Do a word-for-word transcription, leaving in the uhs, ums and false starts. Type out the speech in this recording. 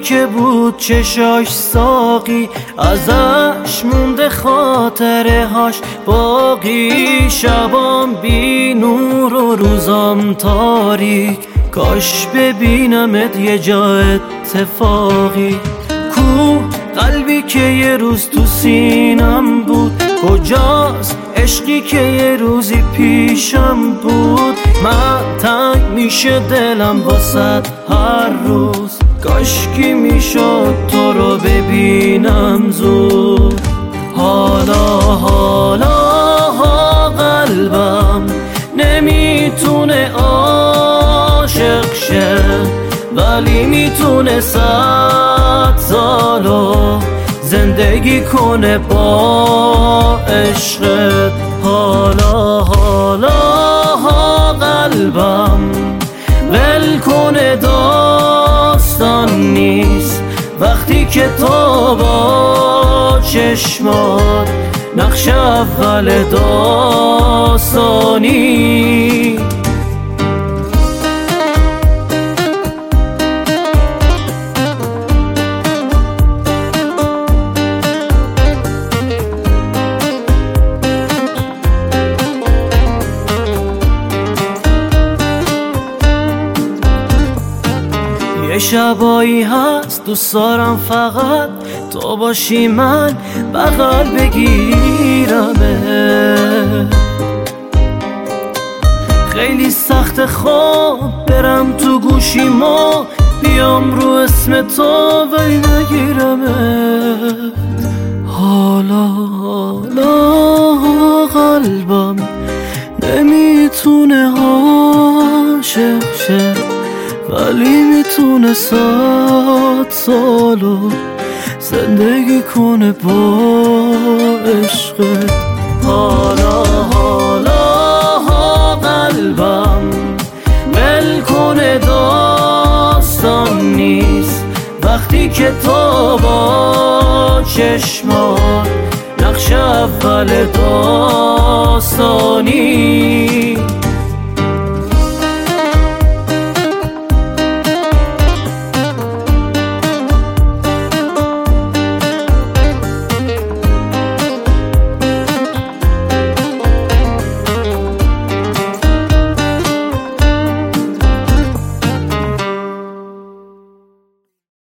که بود چشاش ساقی، ازش مونده خاطره هاش باقی. شبام بی نور و روزام تاریک، کاش ببینمت یه جا اتفاقی. کو قلبی که یه روز تو سینم بود، کجاست عشقی که یه روزی پیشم بود. من تنگ میشه دلم واسه هر روز، کاشکی میشد تو رو ببینم زود. حالا حالا ها قلبم نمیتونه عاشق شه، ولی میتونه صد سالو زندگی کنه با عشقت. حالا حالا ها قلبم ول کنه داستان نیست، وقتی که تو با چشمات نقش اول داستانی. یه شبایی هست دوست دارم فقط تو باشی، من بغل بگیرمه. خیلی سخت خواب برم تو گوشیمو، بیام رو اسم تو ولی نگیرمت. حالا حالا قلبم نمیتونه عاشق شه، ولی میتونه صد سالو زندگی کنه با عشقت. حالا حالا ها قلبم ول کنه داستان نیست، وقتی که تو با چشمات نقش اول داستانی.